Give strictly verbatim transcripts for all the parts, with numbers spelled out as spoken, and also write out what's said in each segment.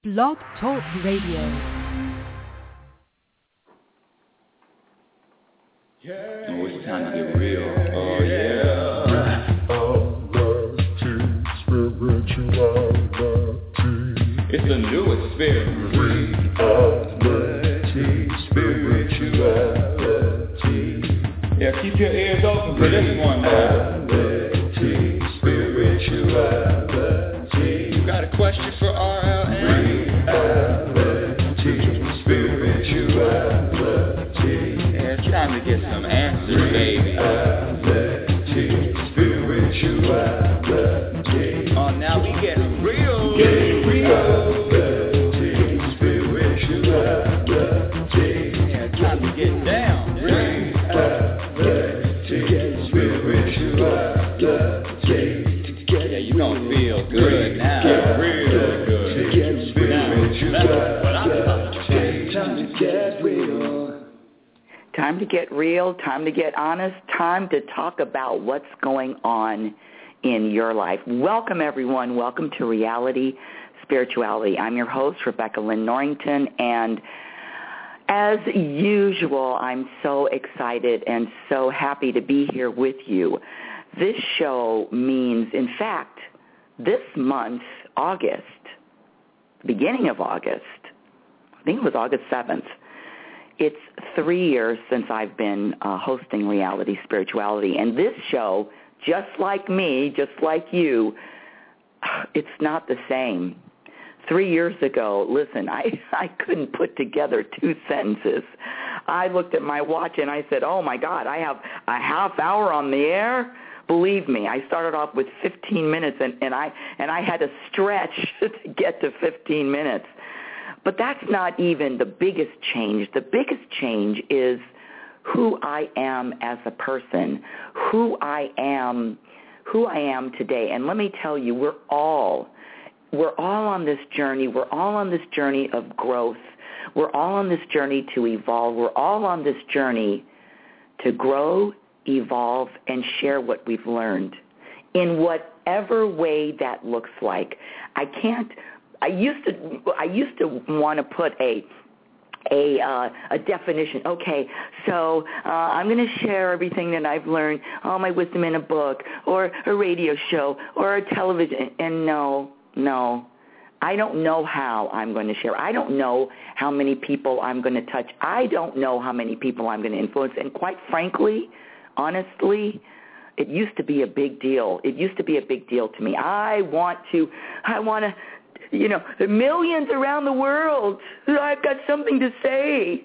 Blog Talk Radio. Yeah, oh, it's time to get real. Oh, yeah. It's a new experience. Reality, spirituality. Yeah, keep your ears open for this one now. Reality, spirituality. You got a question for R L N? Reality, spirituality. Yeah, it's time to get some answers, baby. Reality, spirituality. Oh, now we get real. Get real. Reality, spirituality. Yeah, it's time to get down. Reality, spirituality. Yeah, you gonna feel good now. Get real good. Get spirituality. That's what I'm talking about. Time to get real. Time to get real, time to get honest, time to talk about what's going on in your life. Welcome, everyone. Welcome to Reality Spirituality. I'm your host, Rebecca Lynn Norrington, and as usual, I'm so excited and so happy to be here with you. This show means, in fact, this month, August, beginning of August, I think it was August seventh, it's three years since I've been uh, hosting Reality Spirituality. And this show, just like me, just like you, it's not the same. Three years ago, listen, I, I couldn't put together two sentences. I looked at my watch and I said, oh, my God, I have a half hour on the air? Believe me, I started off with fifteen minutes, and, and, I, and I had to stretch to get to fifteen minutes. But that's not even the biggest change. The biggest change is who I am as a person, who I am, who I am today. And let me tell you, we're all, we're all on this journey. We're all on this journey of growth. We're all on this journey to evolve. We're all on this journey to grow, evolve, and share what we've learned in whatever way that looks like. I can't. I used to. I used to want to put a a uh, a definition. Okay, so uh, I'm going to share everything that I've learned, all my wisdom in a book, or a radio show, or a television. And no, no, I don't know how I'm going to share. I don't know how many people I'm going to touch. I don't know how many people I'm going to influence. And quite frankly, honestly, it used to be a big deal. It used to be a big deal to me. I want to. I want to. You know, millions around the world. I've got something to say.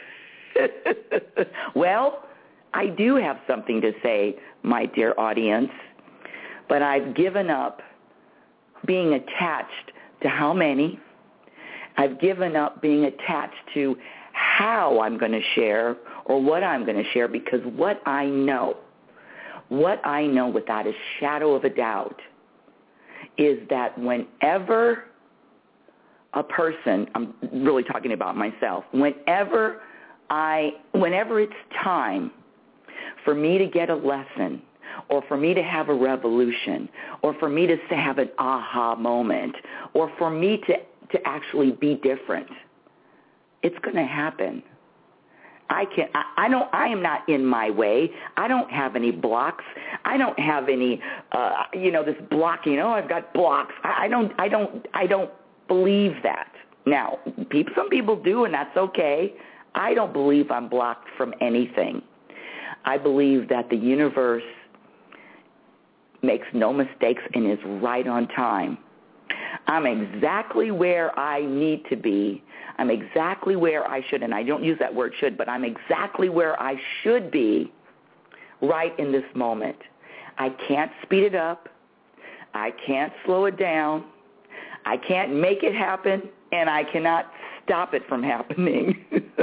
Well, I do have something to say, my dear audience, but I've given up being attached to how many. I've given up being attached to how I'm going to share or what I'm going to share, because what I know, what I know without a shadow of a doubt is that whenever a person, I'm really talking about myself, whenever I, whenever it's time for me to get a lesson, or for me to have a revolution, or for me to have an aha moment, or for me to, to actually be different, it's going to happen. I can. I, I don't. I am not in my way. I don't have any blocks. I don't have any. Uh, you know, this blocking. Oh, I've got blocks. I, I don't. I don't. I don't believe that. Now, people, some people do, and that's okay. I don't believe I'm blocked from anything. I believe that the universe makes no mistakes and is right on time. I'm exactly where I need to be. I'm exactly where I should, and I don't use that word should, but I'm exactly where I should be right in this moment. I can't speed it up. I can't slow it down. I can't make it happen, and I cannot stop it from happening.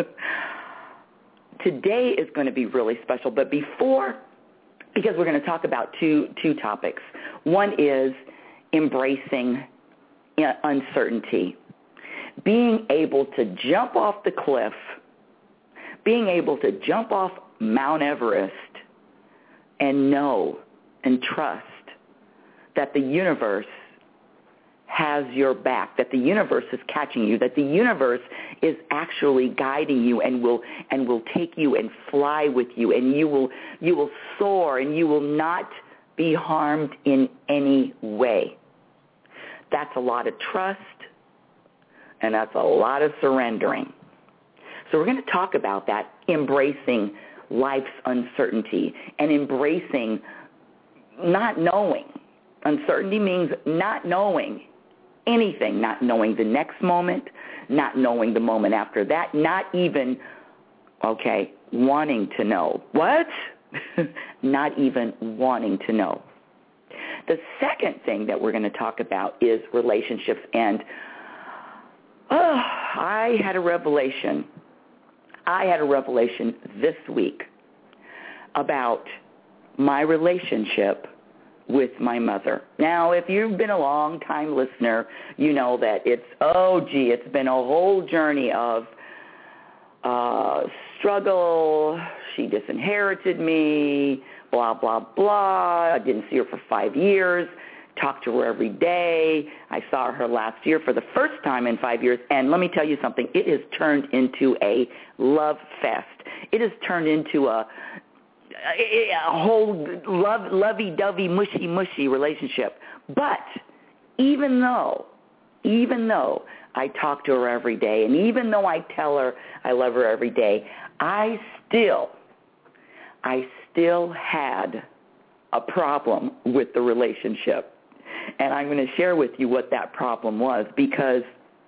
Today is going to be really special, but before, because we're going to talk about two two topics. One is embracing uncertainty, being able to jump off the cliff, being able to jump off Mount Everest and know and trust that the universe has your back, that the universe is catching you, that the universe is actually guiding you and will and will take you and fly with you, and you will you will soar and you will not be harmed in any way. That's a lot of trust, and that's a lot of surrendering. So we're going to talk about that, embracing life's uncertainty and embracing not knowing. Uncertainty means not knowing anything, not knowing the next moment, not knowing the moment after that, not even, okay, wanting to know. What? Not even wanting to know. The second thing that we're going to talk about is relationships. And oh, I had a revelation. I had a revelation this week about my relationship with my mother. Now, if you've been a long-time listener, you know that it's, oh, gee, it's been a whole journey of uh, struggle. She disinherited me, blah, blah, blah. I didn't see her for five years. Talked to her every day. I saw her last year for the first time in five years. And let me tell you something. It has turned into a love fest. It has turned into a a whole love, lovey-dovey, mushy-mushy relationship. But even though, even though I talk to her every day, and even though I tell her I love her every day, I still, I still had a problem with the relationship. And I'm going to share with you what that problem was, because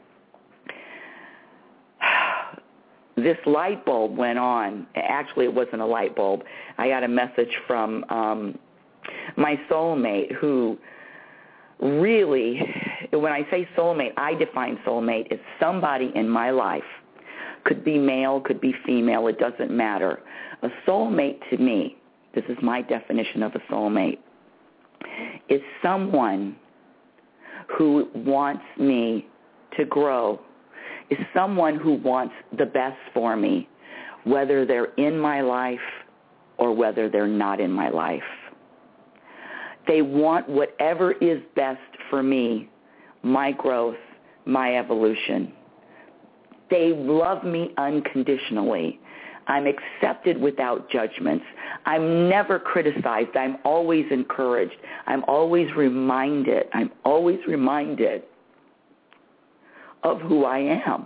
this light bulb went on. Actually, it wasn't a light bulb. I got a message from um, my soulmate, who really, when I say soulmate, I define soulmate as somebody in my life. Could be male, could be female, it doesn't matter. A soulmate to me, this is my definition of a soulmate, is someone who wants me to grow, is someone who wants the best for me, whether they're in my life or whether they're not in my life. They want whatever is best for me, my growth, my evolution. They love me unconditionally. I'm accepted without judgments. I'm never criticized. I'm always encouraged. I'm always reminded. I'm always reminded of who I am.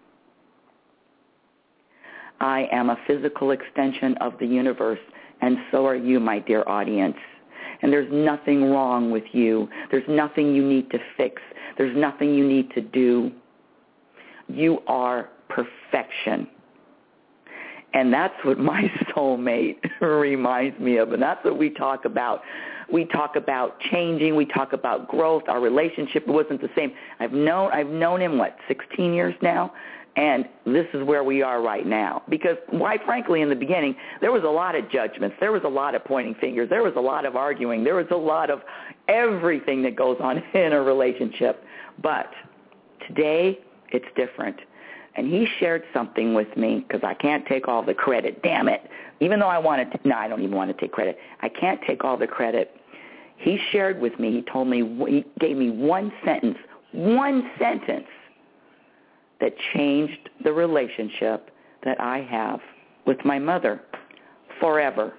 I am a physical extension of the universe, and so are you, my dear audience. And there's nothing wrong with you. There's nothing you need to fix. There's nothing you need to do. You are perfection. And that's what my soulmate reminds me of, and that's what we talk about. We talk about changing. We talk about growth. Our relationship wasn't the same. I've known I've known him, what, sixteen years now? And this is where we are right now. Because, quite frankly, in the beginning, there was a lot of judgments. There was a lot of pointing fingers. There was a lot of arguing. There was a lot of everything that goes on in a relationship. But today, it's different. And he shared something with me, because I can't take all the credit, damn it. Even though I wanted to, no, I don't even want to take credit. I can't take all the credit. He shared with me, he told me, he gave me one sentence, one sentence that changed the relationship that I have with my mother forever.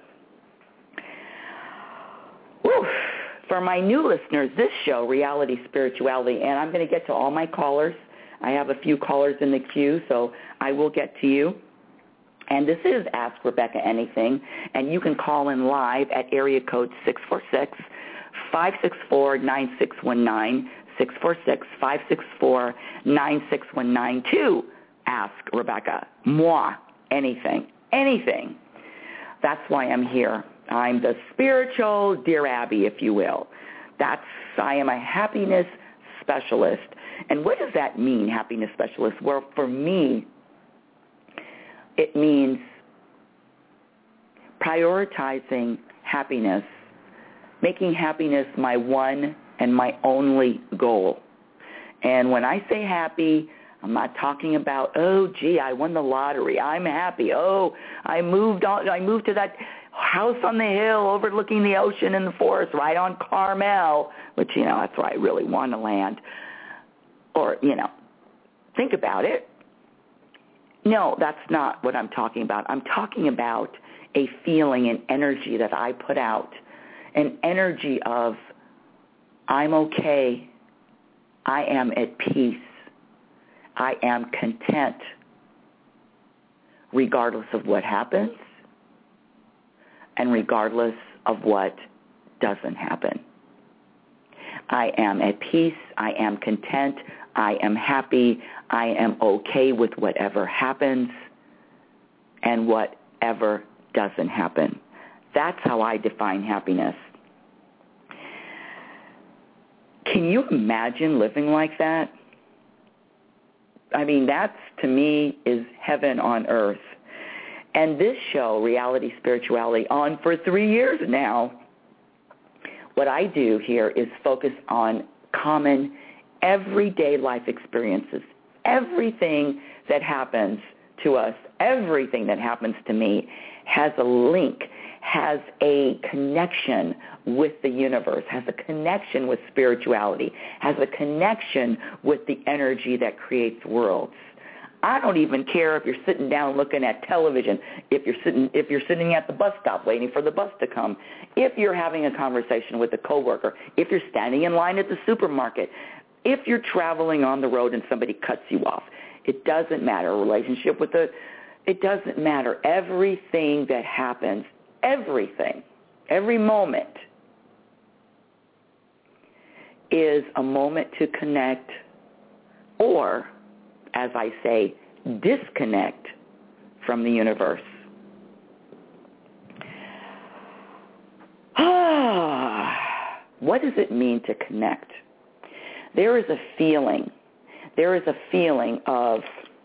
Woo. For my new listeners, this show, Reality Spirituality, and I'm going to get to all my callers. I have a few callers in the queue, so I will get to you. And this is Ask Rebecca Anything, and you can call in live at area code six four six, five six four, nine six one nine, six four six, five six four, nine six one nine to Ask Rebecca. Moi, anything, anything. That's why I'm here. I'm the spiritual Dear Abby, if you will. That's, I am a happiness specialist. And what does that mean, happiness specialist? Well, for me, it means prioritizing happiness, making happiness my one and my only goal. And when I say happy, I'm not talking about, oh, gee, I won the lottery. I'm happy. Oh, I moved on. I moved to that house on the hill overlooking the ocean and the forest right on Carmel, which, you know, that's where I really want to land. or, you know, think about it. No, that's not what I'm talking about. I'm talking about a feeling, an energy that I put out, an energy of I'm okay, I am at peace, I am content, regardless of what happens and regardless of what doesn't happen. I am at peace, I am content, I am happy, I am okay with whatever happens and whatever doesn't happen. That's how I define happiness. Can you imagine living like that? I mean, that's, to me, is heaven on earth. And this show, Reality Spirituality, on for three years now, what I do here is focus on common, everyday life experiences. Everything that happens to us, everything that happens to me has a link, has a connection with the universe, has a connection with spirituality, has a connection with the energy that creates worlds. I don't even care if you're sitting down looking at television, if you're sitting if you're sitting at the bus stop waiting for the bus to come, if you're having a conversation with a coworker, if you're standing in line at the supermarket, if you're traveling on the road and somebody cuts you off. It doesn't matter. A relationship with a it doesn't matter. Everything that happens, everything, every moment is a moment to connect or, as I say, disconnect from the universe. What does it mean to connect? There is a feeling. There is a feeling of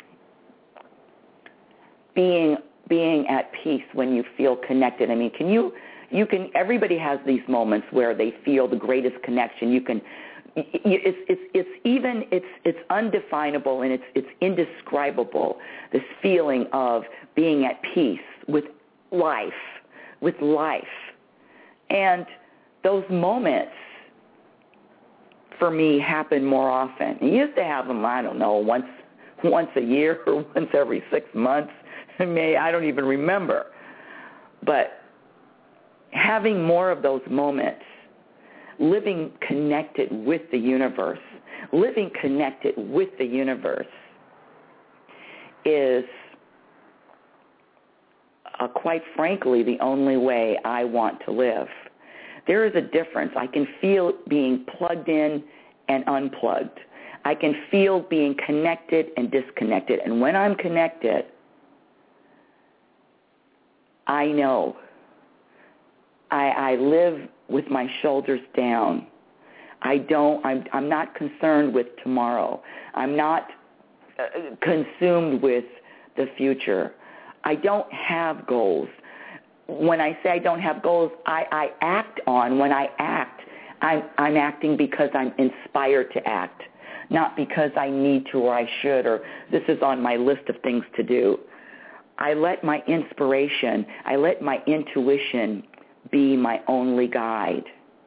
being being at peace when you feel connected. I mean, can you you can everybody has these moments where they feel the greatest connection. You can It's it's it's even it's it's undefinable and it's it's indescribable. This feeling of being at peace with life, with life, and those moments for me happen more often. I used to have them, I don't know, once once a year or once every six months. I mean, I don't even remember, but having more of those moments. Living connected with the universe, living connected with the universe is, uh, quite frankly, the only way I want to live. There is a difference. I can feel being plugged in and unplugged. I can feel being connected and disconnected. And when I'm connected, I know I, I live with my shoulders down. I don't, I'm, I'm not concerned with tomorrow. I'm not uh, consumed with the future. I don't have goals. When I say I don't have goals, I, I act on, when I act, I'm, I'm acting because I'm inspired to act, not because I need to or I should or this is on my list of things to do. I let my inspiration, I let my intuition be my only guide.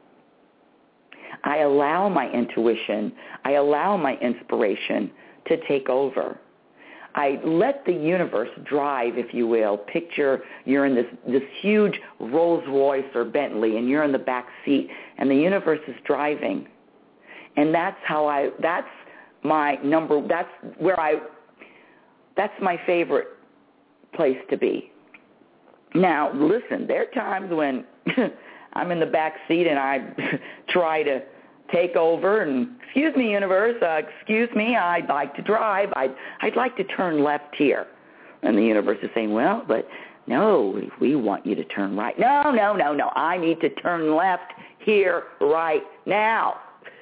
I allow my intuition, I allow my inspiration to take over. I let the universe drive, if you will. Picture you're in this, this huge Rolls Royce or Bentley and you're in the back seat and the universe is driving. And that's how I, that's my number, that's where I, that's my favorite place to be. Now, listen, there are times when I'm in the back seat and I try to take over and, excuse me, universe, uh, excuse me, I'd like to drive. I'd, I'd like to turn left here. And the universe is saying, well, but no, we want you to turn right. No, no, no, no, I need to turn left here right now.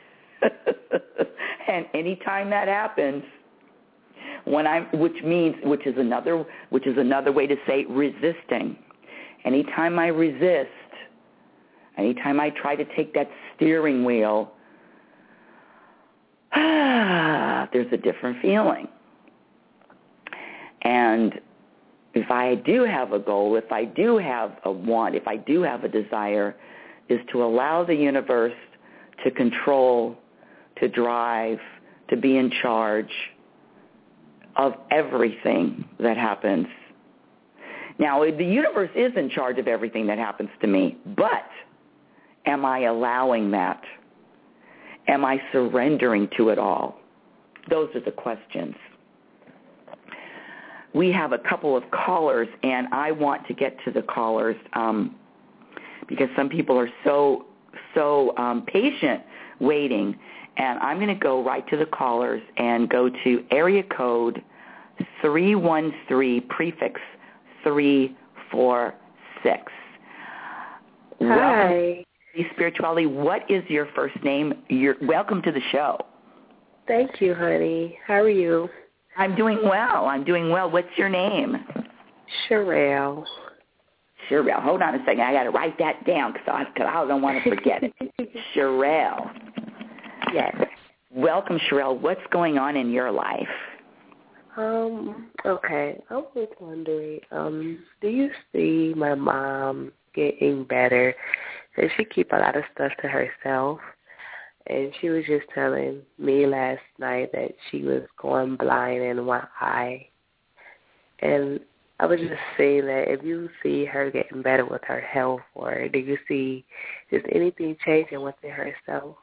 And anytime that happens, when I'm, which means, which is another, which is another way to say resisting. Anytime I resist, anytime I try to take that steering wheel, ah, there's a different feeling. And if I do have a goal, if I do have a want, if I do have a desire, is to allow the universe to control, to drive, to be in charge of everything that happens. Now, the universe is in charge of everything that happens to me, but am I allowing that? Am I surrendering to it all? Those are the questions. We have a couple of callers, and I want to get to the callers um, because some people are so, so um, patient waiting. And I'm going to go right to the callers and go to area code three one three, prefix three four six. Hi. Welcome, Spirituality. What is your first name? You're, welcome to the show. Thank you, honey. How are you? I'm doing well. I'm doing well. What's your name? Sherelle. Sherelle. Hold on a second. I got to write that down because I, cause I don't want to forget it. Sherelle. Yes. Welcome, Sherelle. What's going on in your life? Um, okay. I was wondering, um, do you see my mom getting better? And she keep a lot of stuff to herself. And she was just telling me last night that she was going blind in one eye. And I was just saying that if you see her getting better with her health, or do you see just anything changing within herself?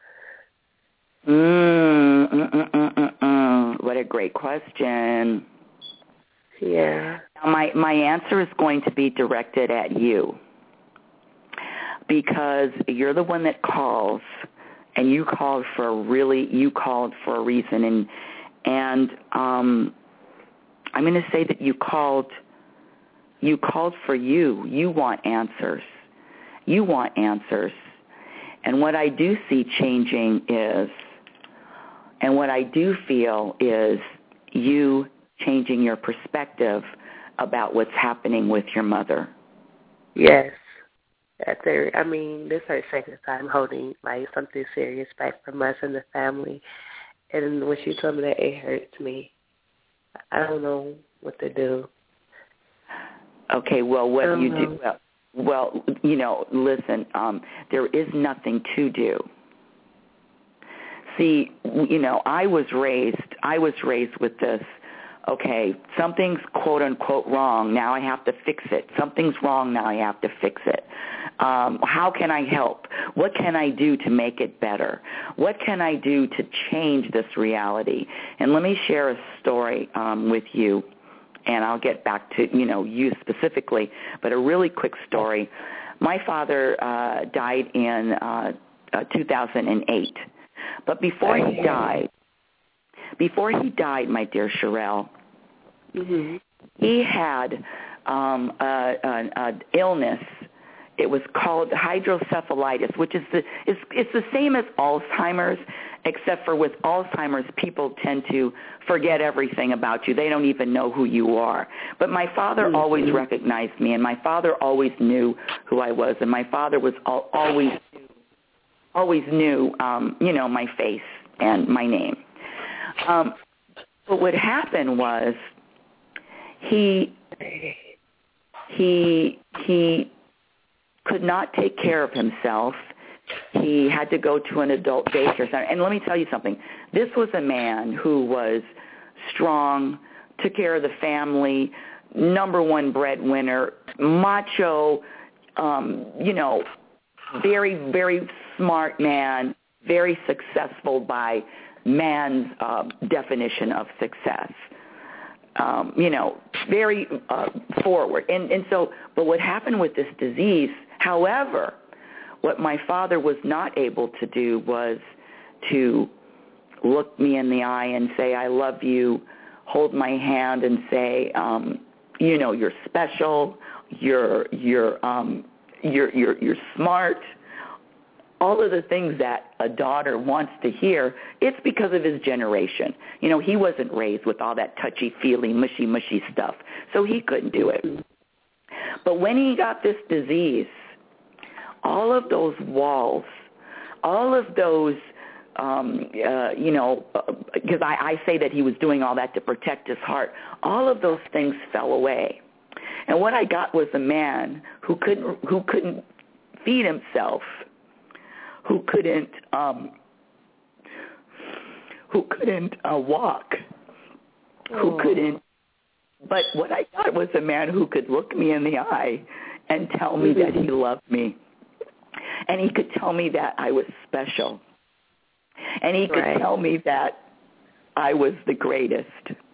Mm, mm, mm, mm, mm, mm. What a great question. Yeah. Now, my, my answer is going to be directed at you because you're the one that calls. And you called for a really, you called for a reason. And, and um, I'm going to say that you called, you called for you. You want answers. You want answers. And what I do see changing is, and what I do feel is you changing your perspective about what's happening with your mother. Yes. After, I mean, this is her second time holding, like, something serious back from us and the family. And when she told me that, it hurts me. I don't know what to do. Okay, well, what um, you do, well, well, you know, listen, um, there is nothing to do. See, you know, I was raised, I was raised with this, okay, something's quote-unquote wrong, now I have to fix it. Something's wrong, now I have to fix it. Um, how can I help? What can I do to make it better? What can I do to change this reality? And let me share a story um, with you, and I'll get back to, you know, you specifically, but a really quick story. My father uh, died in uh, uh, two thousand eight, but before he died, before he died, my dear Sherelle, mm-hmm. he had um, an illness. It was called hydrocephalitis, which is the it's, it's the same as Alzheimer's, except for with Alzheimer's, people tend to forget everything about you. They don't even know who you are. But my father mm-hmm. always recognized me, and my father always knew who I was, and my father was al- always always knew, um, you know, my face and my name. Um, but what happened was he he he could not take care of himself. He had to go to an adult daycare center. And let me tell you something. This was a man who was strong, took care of the family, number one breadwinner, macho, um, you know, very, very smart man, very successful by man's uh, definition of success. Um, you know, very uh, forward. And, and so, but what happened with this disease, however, what my father was not able to do was to look me in the eye and say, I love you, hold my hand and say, um, you know, you're special, you're, you're, um, you're, you're, you're smart. All of the things that a daughter wants to hear, it's because of his generation. You know, he wasn't raised with all that touchy-feely, mushy-mushy stuff, so he couldn't do it. But when he got this disease, all of those walls, all of those, um, uh, you know, because uh, I, I say that he was doing all that to protect his heart, all of those things fell away. And what I got was a man who couldn't, who couldn't feed himself, who couldn't um, who couldn't uh, walk, who oh. couldn't. But what I got was a man who could look me in the eye and tell me mm-hmm. that he loved me. And he could tell me that I was special. And he could right. tell me that I was the greatest.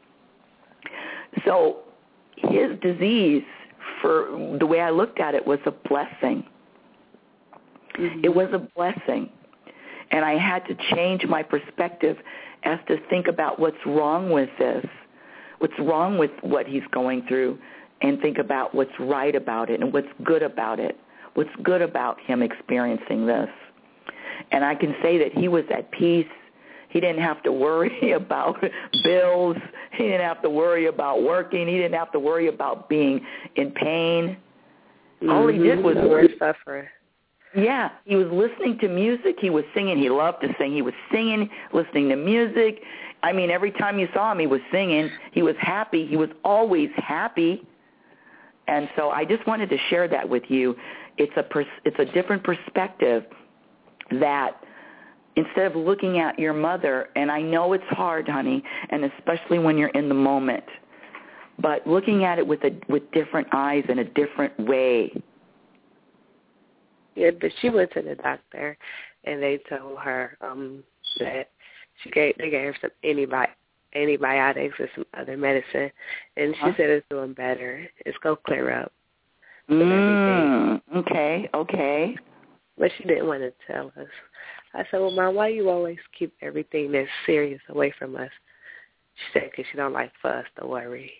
So his disease, for the way I looked at it, was a blessing. Mm-hmm. It was a blessing. And I had to change my perspective as to think about what's wrong with this, what's wrong with what he's going through, and think about what's right about it and what's good about it, what's good about him experiencing this. And I can say that he was at peace. He didn't have to worry about bills. He didn't have to worry about working. He didn't have to worry about being in pain. Mm-hmm. All he did was no suffering. Yeah, he was listening to music. He was singing. He loved to sing. He was singing, listening to music. I mean, every time you saw him, he was singing. He was happy. He was always happy. And so I just wanted to share that with you. It's a pers- it's a different perspective that instead of looking at your mother, and I know it's hard, honey, and especially when you're in the moment, but looking at it with a with different eyes in a different way. Yeah, but she went to the doctor, and they told her um, that she gave they gave her some antibi- antibiotics or some other medicine, and she huh? said it's doing better. It's gonna clear up. Mm, okay, okay. But she didn't want to tell us. I said, well, Mom, why you always keep everything that's serious away from us? She said, because she don't like fuss or worry.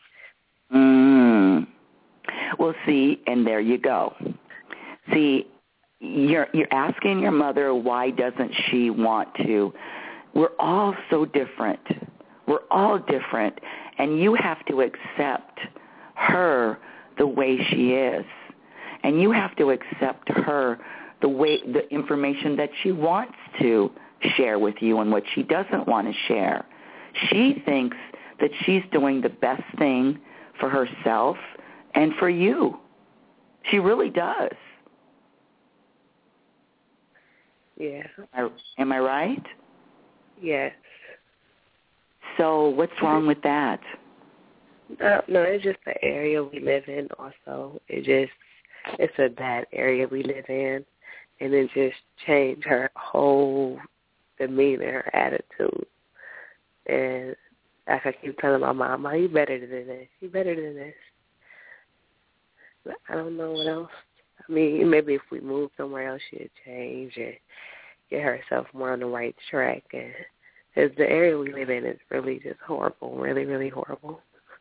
Mm. Well, see, and there you go. See, you're you're asking your mother why doesn't she want to. We're all so different. We're all different, and you have to accept her the way she is, and you have to accept her the way the information that she wants to share with you and what she doesn't want to share. She thinks that she's doing the best thing for herself and for you. She really does. Yeah. Am I, am I right? Yes. So what's wrong with that? No, no, it's just the area we live in also. It just, it's a bad area we live in. And it just changed her whole demeanor, her attitude. And like I keep telling my mom, Mom, you better than this. You better than this. But I don't know what else. I mean, maybe if we moved somewhere else, she'd change and get herself more on the right track. And because the area we live in is really just horrible, really, really horrible.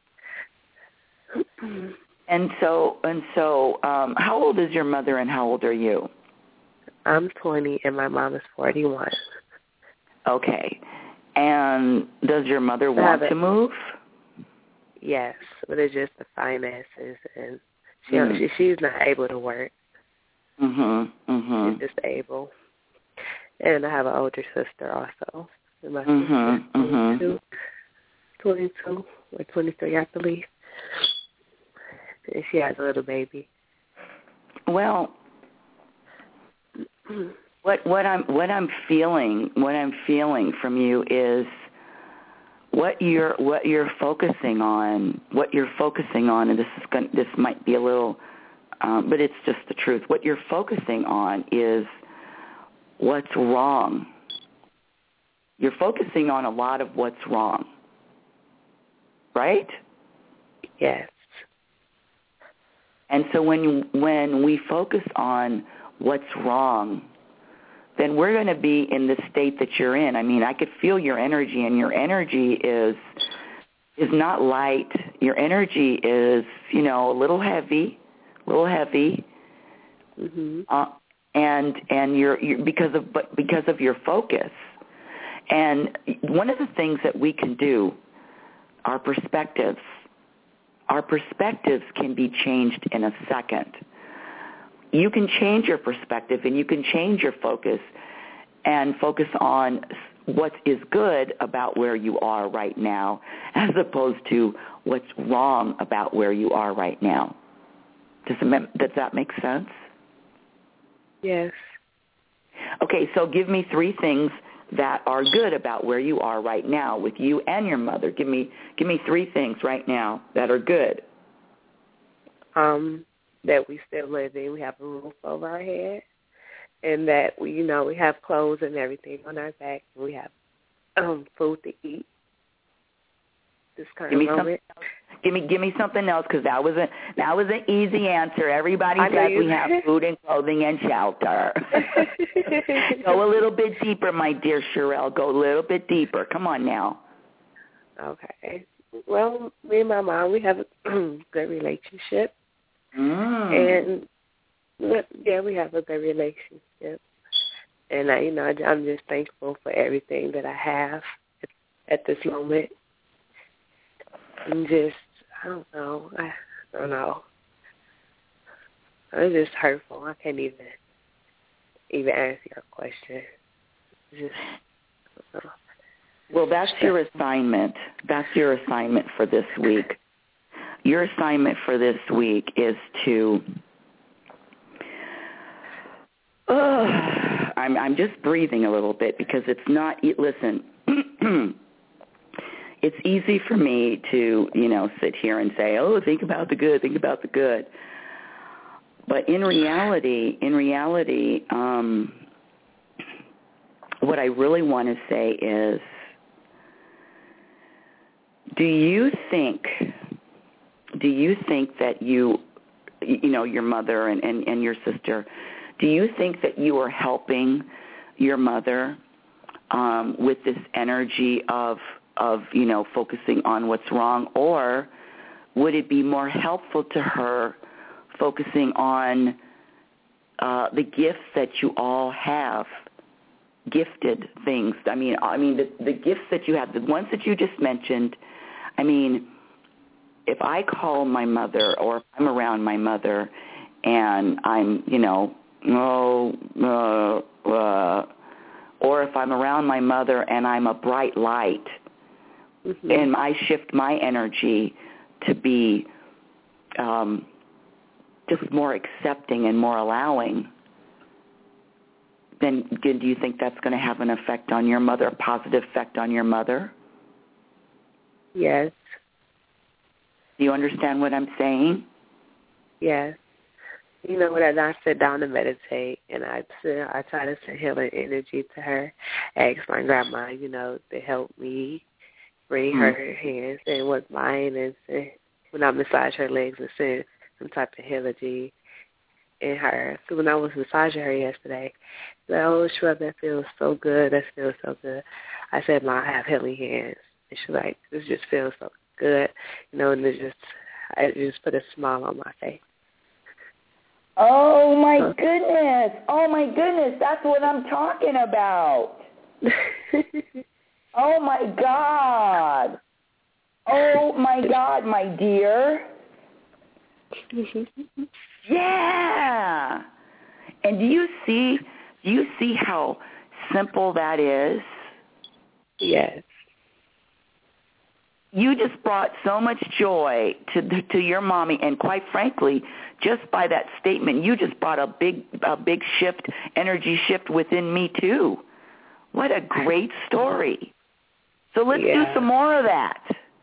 And so, and so, um, how old is your mother and how old are you? I'm twenty and my mom is forty-one. Okay. And does your mother want to move? Yes, but it's just the finances, and she, mm. she she's not able to work. Mhm. Mhm. She's disabled, and I have an older sister also. And my mhm. sister's twenty-two, twenty-two or twenty-three, I believe, and she has a little baby. Well. What what I'm what I'm feeling what I'm feeling from you is what you're what you're focusing on what you're focusing on and this is going, this might be a little um, but it's just the truth. What you're focusing on is what's wrong. You're focusing on a lot of what's wrong, right? Yes. And so when you, when we focus on what's wrong, then we're going to be in the state that you're in. I mean, I could feel your energy, and your energy is is not light. Your energy is, you know, a little heavy, a little heavy, mm-hmm. uh, and and you're, you're because of but because of your focus. And one of the things that we can do, our perspectives, our perspectives can be changed in a second. You can change your perspective and you can change your focus and focus on what is good about where you are right now as opposed to what's wrong about where you are right now. Does, it, does that make sense? Yes. Okay, so give me three things that are good about where you are right now with you and your mother? Give me give me three things right now that are good. Um, that we still live in. We have a roof over our head, and that we, you know, we have clothes and everything on our back. And we have um, food to eat. This kind give of me moment. Some, give me give me something else, because that was a that was an easy answer. Everybody I says you. we have food and clothing and shelter. Go a little bit deeper, my dear Sherelle. Go a little bit deeper. Come on now. Okay. Well, me and my mom, we have a good relationship. Mm. And, yeah, we have a good relationship. And, I, you know, I'm just thankful for everything that I have at, at this moment. And just, I don't know. I, I don't know. It's just hurtful. I can't even even answer your question. Just, I don't know. Well, that's your assignment. That's your assignment for this week. Your assignment for this week is to, uh, I'm, I'm just breathing a little bit because it's not, listen, it's easy for me to, you know, sit here and say, oh, think about the good, think about the good. But in reality, in reality, um, what I really want to say is, do you think, do you think that you, you know, your mother and, and, and your sister, do you think that you are helping your mother um, with this energy of, of, you know, focusing on what's wrong? Or would it be more helpful to her focusing on uh, the gifts that you all have? Gifted things. I mean, I mean the, the gifts that you have, the ones that you just mentioned. I mean, if I call my mother or if I'm around my mother and I'm, you know, oh, uh, uh, or if I'm around my mother and I'm a bright light, mm-hmm. and I shift my energy to be um, just more accepting and more allowing, then do you think that's going to have an effect on your mother, a positive effect on your mother? Yes. Do you understand what I'm saying? Yes. You know, when I sit down to meditate and I sit, I try to send healing energy to her, I ask my grandma, you know, to help me bring mm-hmm. her hands and with mine, and send, when I massage her legs and send some type of energy in her. So when I was massaging her yesterday, like, oh, Shrub, that feels so good. That feels so good. I said, Ma, I have healing hands. And she's like, this just feels so good. You know, and it just, I just put a smile on my face. Oh, my huh. goodness. Oh, my goodness. That's what I'm talking about. Oh, my God. Oh, my God, my dear. Yeah. And do you see do you see how simple that is? Yes. You just brought so much joy to to your mommy, and quite frankly, just by that statement, you just brought a big a big shift, energy shift within me too. What a great story. So let's yeah. do some more of that.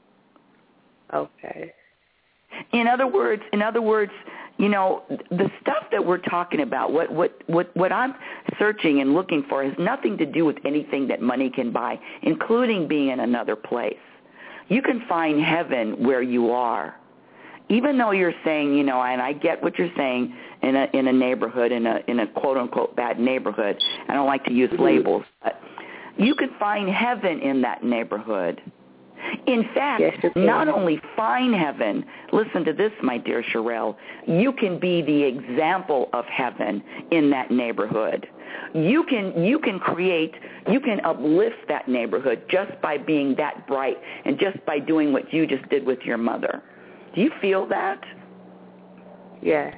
Okay. In other words, in other words, you know, the stuff that we're talking about, what, what, what, what I'm searching and looking for has nothing to do with anything that money can buy, including being in another place. You can find heaven where you are. Even though you're saying, you know, and I get what you're saying in a in a neighborhood, in a in a quote unquote bad neighborhood. I don't like to use mm-hmm. labels, but you can find heaven in that neighborhood. In fact, yes, not only find heaven, listen to this, my dear Sherelle, you can be the example of heaven in that neighborhood. You can you can create, you can uplift that neighborhood just by being that bright and just by doing what you just did with your mother. Do you feel that? Yes.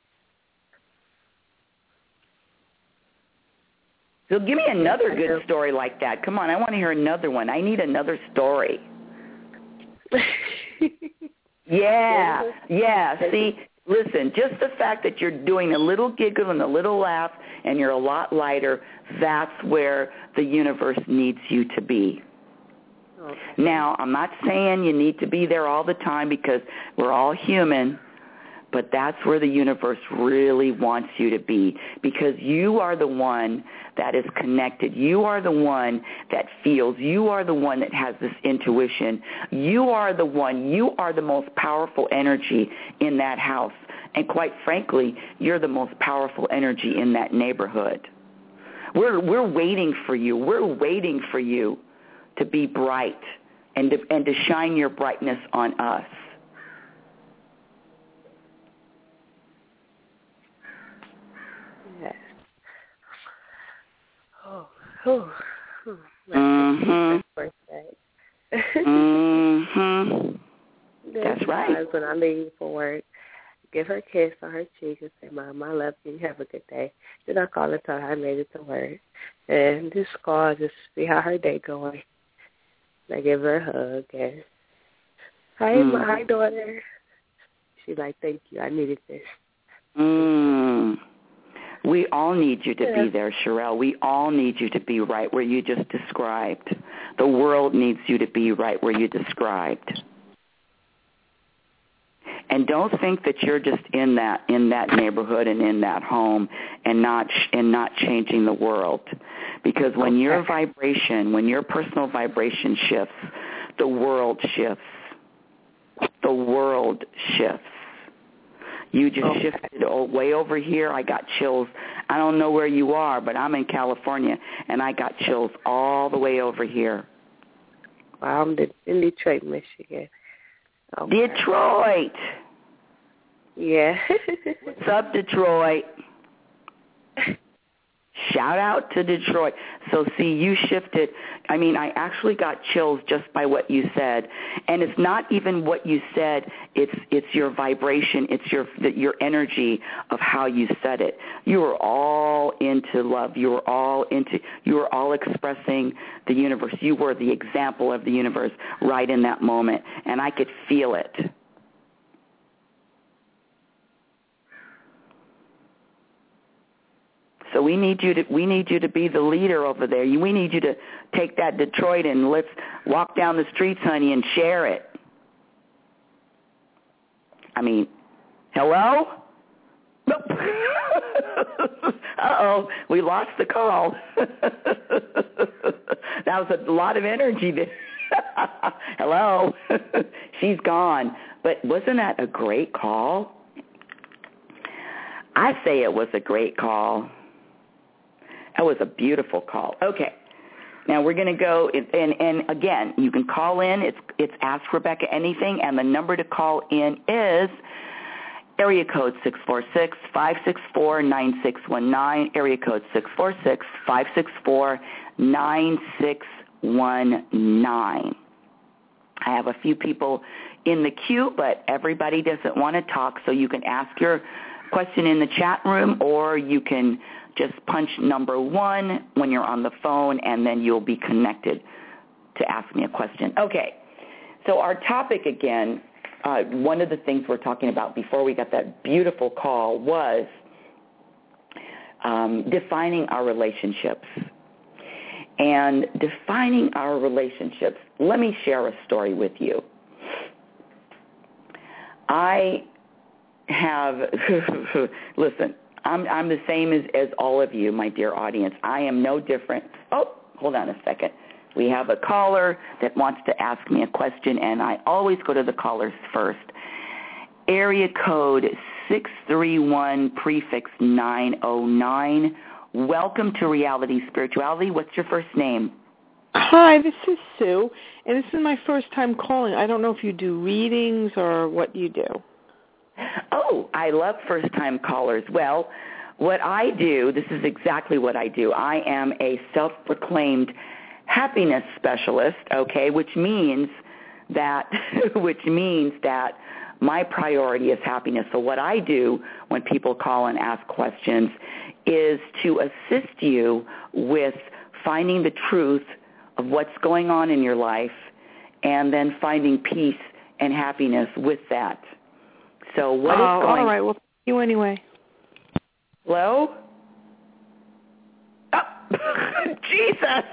So give me another good story like that. Come on, I want to hear another one. I need another story. Yeah, yeah. See, Listen, just the fact that you're doing a little giggle and a little laugh and you're a lot lighter, that's where the universe needs you to be. Okay. Now, I'm not saying you need to be there all the time because we're all human, but that's where the universe really wants you to be because you are the one that is connected. You are the one that feels. You are the one that has this intuition. You are the one. You are the most powerful energy in that house. And quite frankly, you're the most powerful energy in that neighborhood. We're we're waiting for you. We're waiting for you to be bright and to, and to shine your brightness on us. Yes. Oh, oh, oh. Mm-hmm. Birthday. mm-hmm. That's right. Sometimes when I leave for work, give her a kiss on her cheek and say, Mom, I love you. Have a good day. Then I call her and tell her I made it to work. And just call just see how her day going. I give her a hug and, hi, mm. my, hi, daughter. She's like, thank you. I needed this. Mm. We all need you to yeah. be there, Sherelle. We all need you to be right where you just described. The world needs you to be right where you described. And don't think that you're just in that in that neighborhood and in that home and not and not changing the world. Because when okay. your vibration, when your personal vibration shifts, the world shifts. The world shifts. You just okay. shifted way over here. I got chills. I don't know where you are, but I'm in California, and I got chills all the way over here. Well, I'm in Detroit, Michigan. Okay. Detroit. Yeah. What's up, Detroit? Shout out to Detroit. So, see, you shifted. I mean, I actually got chills just by what you said. And it's not even what you said. It's it's your vibration. It's your your energy of how you said it. You were all into love. You were all into, you were all expressing the universe. You were the example of the universe right in that moment. And I could feel it. So we need you to we need you to be the leader over there. We need you to take that Detroit and let's walk down the streets, honey, and share it. I mean, hello? Uh-oh, we lost the call. That was a lot of energy there. Hello? She's gone. But wasn't that a great call? I say it was a great call. That was a beautiful call. Okay. Now we're going to go, and, and again, you can call in. It's it's Ask Rebecca Anything, and the number to call in is area code six four six, five six four, nine six one nine, area code six four six, five six four, nine six one nine. I have a few people in the queue, but everybody doesn't want to talk, so you can ask your question in the chat room, or you can just punch number one when you're on the phone, and then you'll be connected to ask me a question. Okay, so our topic again, uh, one of the things we're talking about before we got that beautiful call was um, defining our relationships. And defining our relationships, let me share a story with you. I have, listen, I'm, I'm the same as, as all of you, my dear audience. I am no different. Oh, hold on a second. We have a caller that wants to ask me a question, and I always go to the callers first. Area code six three one, prefix nine oh nine. Welcome to Reality Spirituality. What's your first name? Hi, this is Sue, and this is my first time calling. I don't know if you do readings or what you do. Oh, I love first-time callers. Well, what I do, this is exactly what I do. I am a self-proclaimed happiness specialist, okay, which means that which means that my priority is happiness. So what I do when people call and ask questions is to assist you with finding the truth of what's going on in your life and then finding peace and happiness with that. So what oh, is going? All right. Well, thank you anyway. Hello. Oh, Jesus!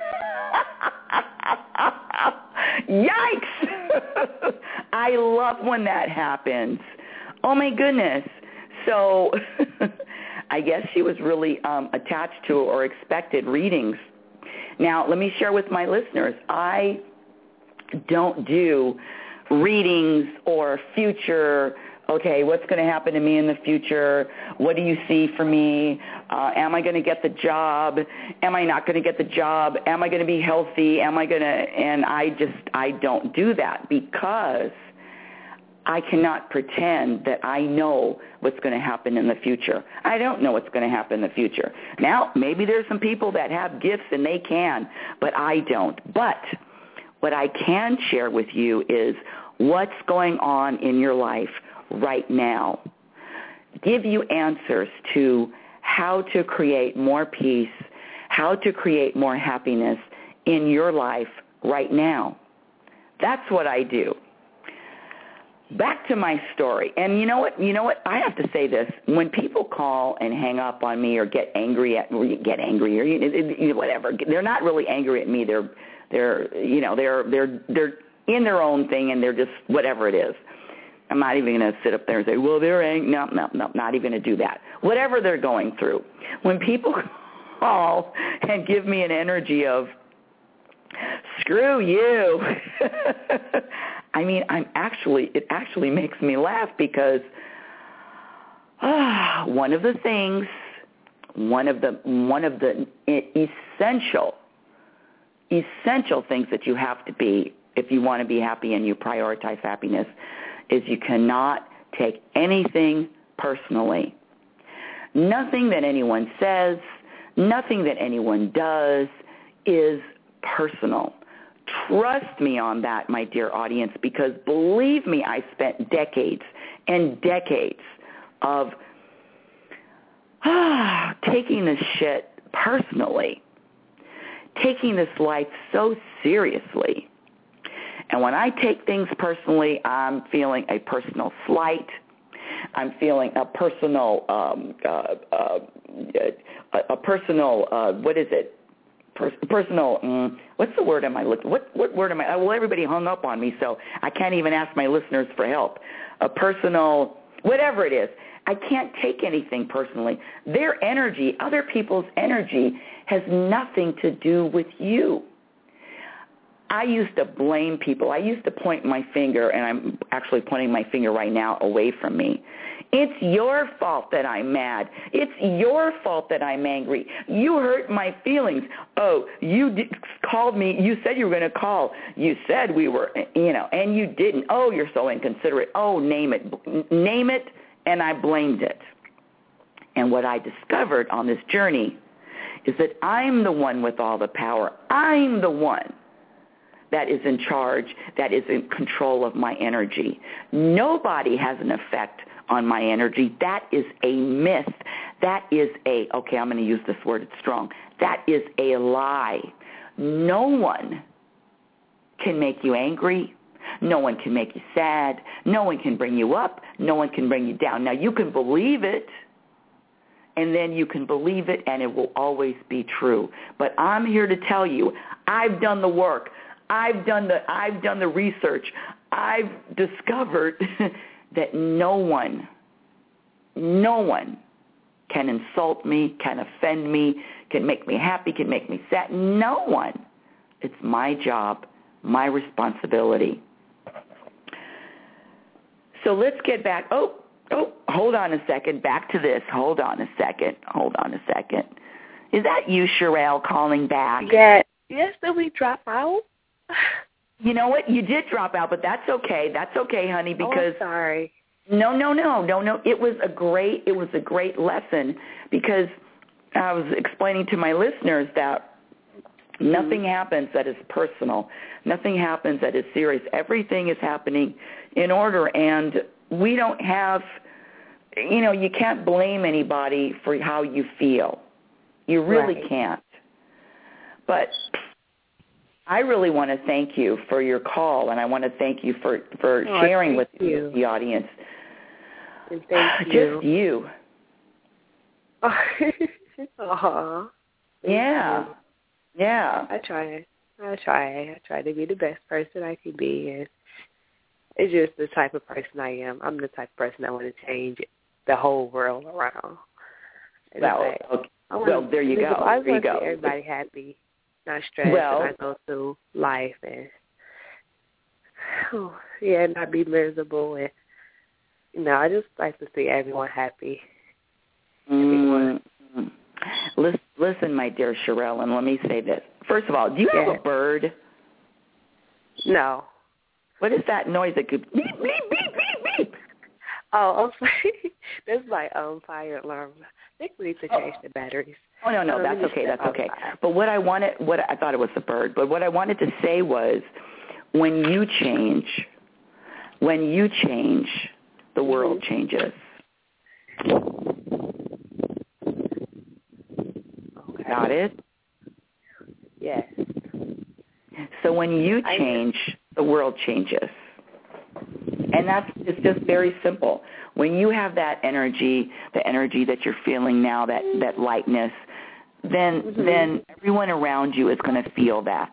Yikes! I love when that happens. Oh my goodness. So I guess she was really um, attached to or expected readings. Now, let me share with my listeners, I don't do readings or future, okay, what's going to happen to me in the future? What do you see for me? Uh, am I going to get the job? Am I not going to get the job? Am I going to be healthy? Am I going to, and I just, I don't do that because I cannot pretend that I know what's going to happen in the future. I don't know what's going to happen in the future. Now, maybe there's some people that have gifts and they can, but I don't. But what I can share with you is what's going on in your life right now. Give you answers to how to create more peace, how to create more happiness in your life right now. That's what I do. Back to my story. And you know what? You know what? I have to say this. When people call and hang up on me or get angry at or get angry or you know, whatever, they're not really angry at me. They're they're you know, they're they're they're in their own thing and they're just whatever it is. I'm not even going to sit up there and say, well, they're angry. No, no, no, not even going to do that. Whatever they're going through. When people call and give me an energy of, screw you, I mean, I'm actually, it actually makes me laugh because uh, one of the things, one of the, one of the essential, essential things that you have to be if you want to be happy and you prioritize happiness is you cannot take anything personally. Nothing that anyone says, nothing that anyone does is personal. Trust me on that, my dear audience, because believe me, I spent decades and decades of ah, taking this shit personally, taking this life so seriously. And when I take things personally, I'm feeling a personal slight. I'm feeling a personal, um, uh, uh, a, a personal, uh, what is it? Per- personal, um, what's the word am I looking, what, what word am I, well, everybody hung up on me, so I can't even ask my listeners for help. A personal, whatever it is, I can't take anything personally. Their energy, other people's energy, has nothing to do with you. I used to blame people. I used to point my finger, and I'm actually pointing my finger right now away from me. It's your fault that I'm mad. It's your fault that I'm angry. You hurt my feelings. Oh, you d- called me. You said you were going to call. You said we were, you know, and you didn't. Oh, you're so inconsiderate. Oh, name it. Name it, and I blamed it. And what I discovered on this journey is that I'm the one with all the power. I'm the one that is in charge, that is in control of my energy. Nobody has an effect on my energy. That is a myth. That is a, okay, I'm going to use this word, it's strong. That is a lie. No one can make you angry. No one can make you sad. No one can bring you up. No one can bring you down. Now, you can believe it, and then you can believe it, and it will always be true. But I'm here to tell you, I've done the work. I've done the I've done the research. I've discovered that no one, no one can insult me, can offend me, can make me happy, can make me sad. No one. It's my job, my responsibility. So let's get back. Oh, oh, hold on a second. Back to this. Hold on a second. Hold on a second. Is that you, Sherelle, calling back? Yeah. Yes, did we drop out? You know what? You did drop out, but that's okay. That's okay, honey, because oh, sorry. No, no, no, no, no. It was a great it was a great lesson because I was explaining to my listeners that mm-hmm. nothing happens that is personal. Nothing happens that is serious. Everything is happening in order, and we don't have you know, you can't blame anybody for how you feel. You really right. can't. But I really want to thank you for your call, and I want to thank you for, for oh, sharing with you. the audience And thank you. Just you. Aww. Yeah. You. Yeah. I try. I try. I try to be the best person I can be, and it's just the type of person I am. I'm the type of person that want to change the whole world around. And well, like, okay. wanna, well, there you go. I there want you to go. see everybody happy, not stressed, well, and I go through life and oh, yeah, not be miserable. And you know, I just like to see everyone happy. Everyone. Mm-hmm. Listen, listen, my dear Sherelle, and let me say this. First of all, do you yeah. have a bird? No. What is that noise that could beep, beep, beep, beep, beep? Oh, I'm sorry. That's my um, fire alarm. I think we need to change oh. the batteries. Oh, no, no, that's okay, that's okay. But what I wanted, what I thought it was the bird, but what I wanted to say was when you change, when you change, the mm-hmm. world changes. Okay. Got it? Yes. So when you change, the world changes. And that's it's just very simple. When you have that energy, the energy that you're feeling now, that, that lightness, then mm-hmm. then everyone around you is going to feel that.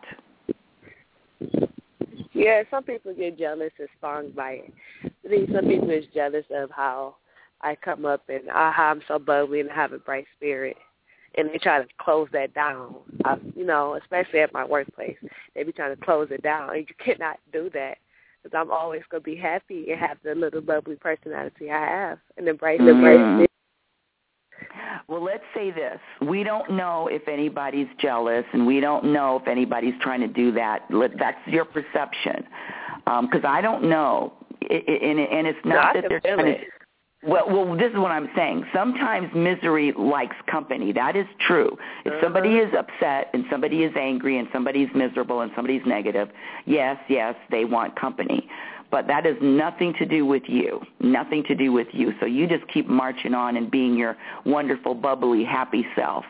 Yeah, some people get jealous and stung by it. I think some people is jealous of how I come up and uh, how I'm so bubbly and have a bright spirit. And they try to close that down, I, you know, especially at my workplace. They be trying to close it down. And you cannot do that because I'm always going to be happy and have the little bubbly personality I have and embrace mm-hmm. embrace it. Well, let's say this. We don't know if anybody's jealous, and we don't know if anybody's trying to do that. That's your perception, because um, I don't know. It, it, and, and it's not no, that they're trying it. to Well, well, this is what I'm saying. Sometimes misery likes company. That is true. If uh-huh. somebody is upset and somebody is angry and somebody's miserable and somebody's negative, yes, yes, they want company. But that has nothing to do with you, nothing to do with you. So you just keep marching on and being your wonderful, bubbly, happy self.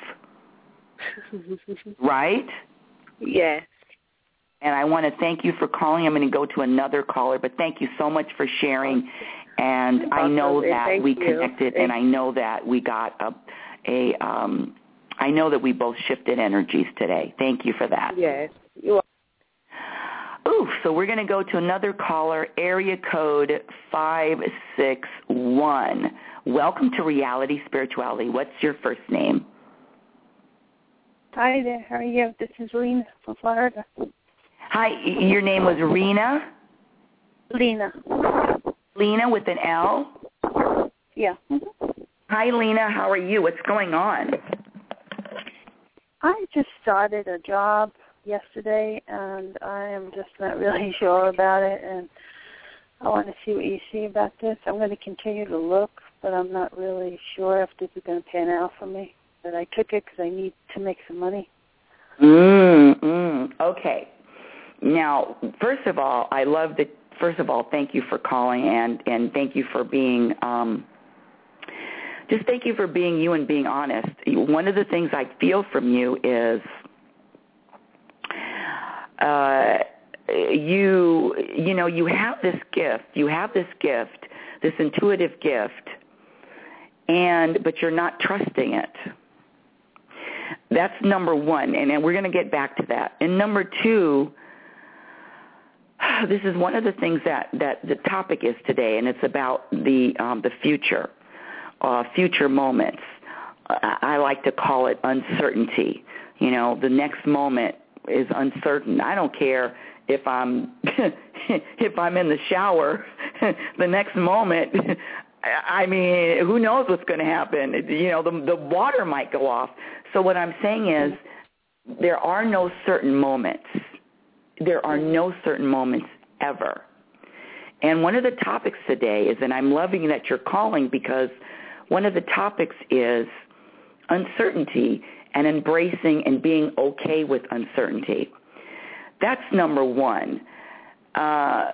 Right? Yes. And I want to thank you for calling. I'm going to go to another caller, but thank you so much for sharing. And I know that we connected, and I know that we got a, a um, I know that we both shifted energies today. Thank you for that. Yes. You are. Ooh, so we're going to go to another caller, area code five six one. Welcome to Reality Spirituality. What's your first name? Hi there. How are you? This is Lena from Florida. Hi, your name was Rena? Lena. Lena with an L? Yeah. Mm-hmm. Hi, Lena. How are you? What's going on? I just started a job yesterday, and I am just not really sure about it, and I want to see what you see about this. I'm going to continue to look, but I'm not really sure if this is going to pan out for me. But I took it because I need to make some money. Mm, mm, okay. Now, first of all, I love that. First of all, thank you for calling, and, and thank you for being, um, just thank you for being you and being honest. One of the things I feel from you is uh, you, you know, you have this gift. You have this gift, this intuitive gift, and but you're not trusting it. That's number one, and, and we're going to get back to that. And number two, this is one of the things that, that the topic is today, and it's about the um, the future, uh, future moments. I, I like to call it uncertainty. You know, the next moment is uncertain. I don't care if I'm if I'm in the shower. The next moment, I mean, who knows what's going to happen? You know, the the water might go off. So what I'm saying is, there are no certain moments. There are no certain moments ever. And one of the topics today is, and I'm loving that you're calling because one of the topics is uncertainty and embracing and being okay with uncertainty. That's number one. Uh,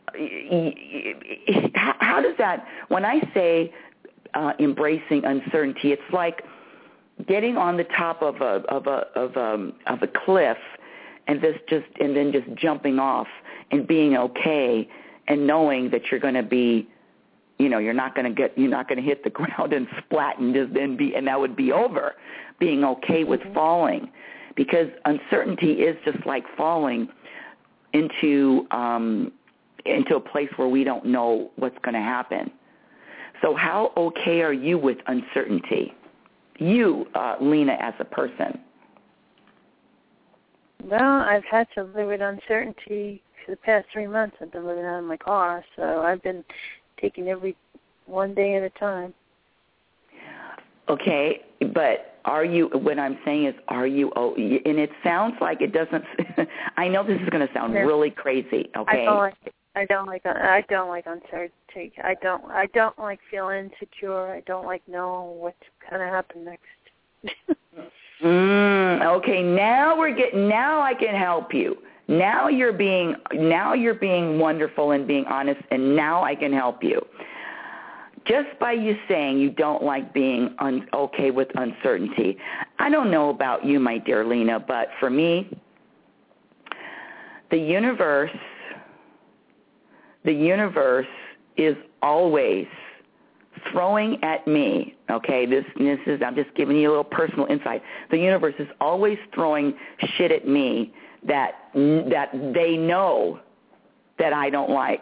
how does that, when I say uh, embracing uncertainty, it's like getting on the top of a of a of a of a cliff and this just and then just jumping off and being okay and knowing that you're going to be You know, you're not going to get, you're not going to hit the ground and splat and just then be, and that would be over. Being okay with mm-hmm. falling, because uncertainty is just like falling into um, into a place where we don't know what's going to happen. So how okay are you with uncertainty? You, uh, Lena, as a person. Well, I've had to live with uncertainty for the past three months. I've been living out of my car, so I've been taking every one day at a time. Okay, but are you, what I'm saying is, are you, oh, and it sounds like it doesn't, I know this is going to sound yeah. really crazy, okay? I don't like it. I don't like I don't like uncertainty. I don't I don't like feeling insecure. I don't like knowing what's going to happen next. mm, okay, now we're getting. Now I can help you. Now you're being. Now you're being wonderful and being honest, and now I can help you. Just by you saying you don't like being un, okay with uncertainty. I don't know about you, my dear Lena, but for me, the universe. The universe is always throwing at me, okay, this, this is, I'm just giving you a little personal insight. The universe is always throwing shit at me that that they know that I don't like.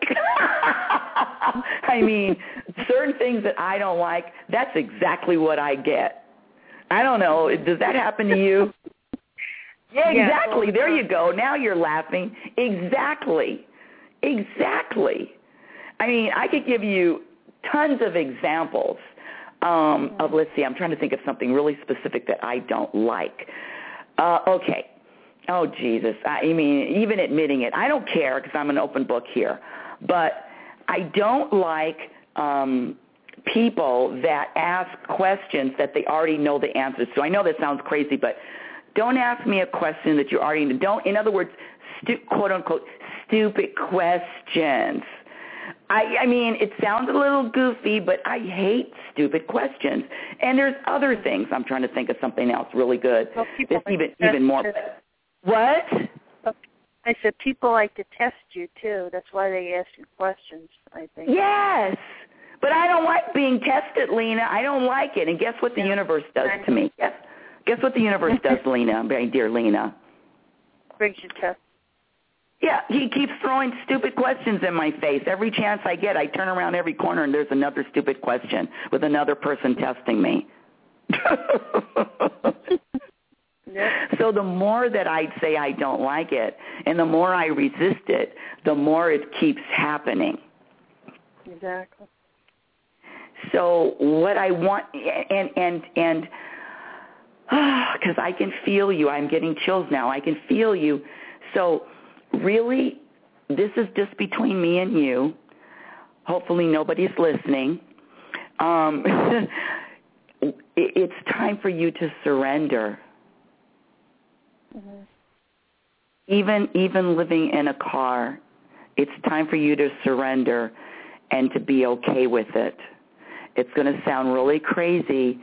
I mean, certain things that I don't like, that's exactly what I get. I don't know, does that happen to you? Yeah, exactly. There you go. Now you're laughing. Exactly. Exactly. I mean, I could give you tons of examples um, of, let's see, I'm trying to think of something really specific that I don't like. Uh, okay. Oh, Jesus. I mean, even admitting it, I don't care because I'm an open book here. But I don't like um, people that ask questions that they already know the answers to. I know that sounds crazy, but don't ask me a question that you already know. Don't, in other words, stu- quote, unquote, stupid questions. I, I mean, it sounds a little goofy, but I hate stupid questions. And there's other things. I'm trying to think of something else really good. Well, that's even even more. What? I said people like to test you, too. That's why they ask you questions, I think. Yes. But I don't like being tested, Lena. I don't like it. And guess what the yeah. universe does to me? Guess, guess what the universe does, Lena, my dear Lena? Brings you tests. Yeah, he keeps throwing stupid questions in my face. Every chance I get, I turn around every corner and there's another stupid question with another person testing me. Yep. So the more that I say I don't like it and the more I resist it, the more it keeps happening. Exactly. So what I want, and, and, and, because I can feel you. I'm getting chills now. I can feel you. So really, this is just between me and you. Hopefully nobody's listening. Um, it's time for you to surrender. Mm-hmm. Even even living in a car, it's time for you to surrender and to be okay with it. It's going to sound really crazy,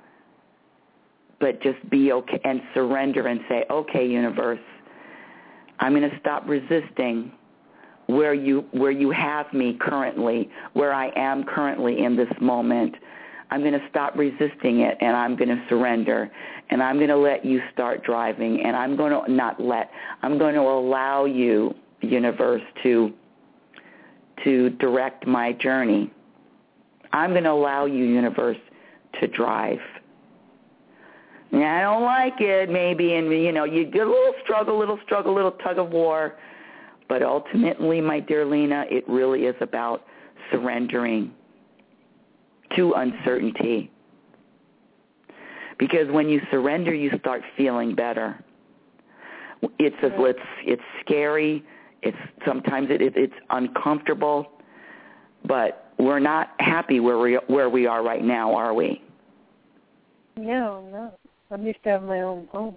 but just be okay and surrender and say, okay, universe, I'm going to stop resisting where you where you have me currently, where I am currently in this moment. I'm going to stop resisting it, and I'm going to surrender, and I'm going to let you start driving, and I'm going to not let, I'm going to allow you, universe, to to direct my journey. I'm going to allow you, universe, to drive. And I don't like it, maybe, and, you know, you get a little struggle, little struggle, little tug of war, but ultimately, my dear Lena, it really is about surrendering to uncertainty. Because when you surrender, you start feeling better. It's a, it's it's scary. It's sometimes it, it it's uncomfortable, but we're not happy where we where we are right now, are we? No, no. I'm used to having my own home.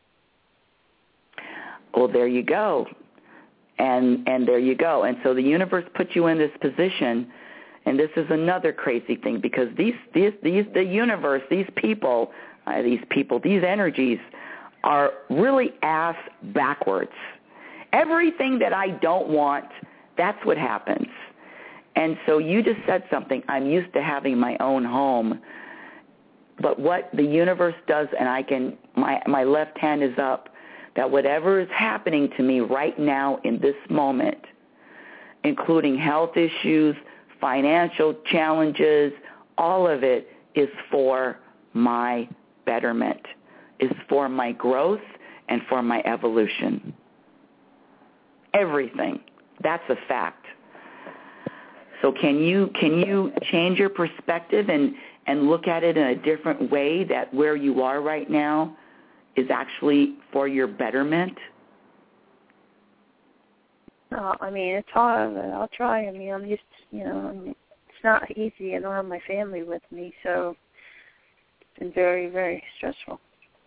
Well, there you go, and and there you go. And so the universe put you in this position. And this is another crazy thing because these, these, these, the universe, these people, uh, these people, these energies are really ass backwards. Everything that I don't want, that's what happens. And so you just said something. I'm used to having my own home. But what the universe does, and I can, my, my left hand is up, that whatever is happening to me right now in this moment, including health issues, financial challenges, all of it is for my betterment, is for my growth and for my evolution. Everything. That's a fact. So can you can you change your perspective and, and look at it in a different way, that where you are right now is actually for your betterment? Uh, I mean, it's hard, but I'll try. I mean, I'm just, you know, I mean, it's not easy. I don't have my family with me, so it's been very, very stressful.